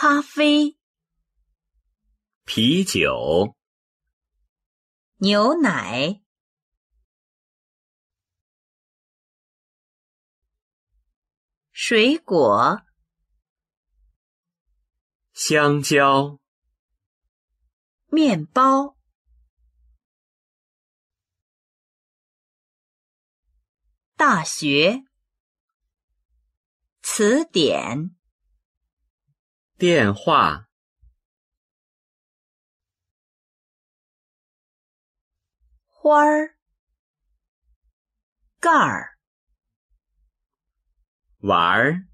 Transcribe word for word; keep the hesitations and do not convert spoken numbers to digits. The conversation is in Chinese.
咖啡、 啤酒、 牛奶、水果、 香蕉、 面包、大学、词典、 电话、 花儿、盖儿、 碗儿、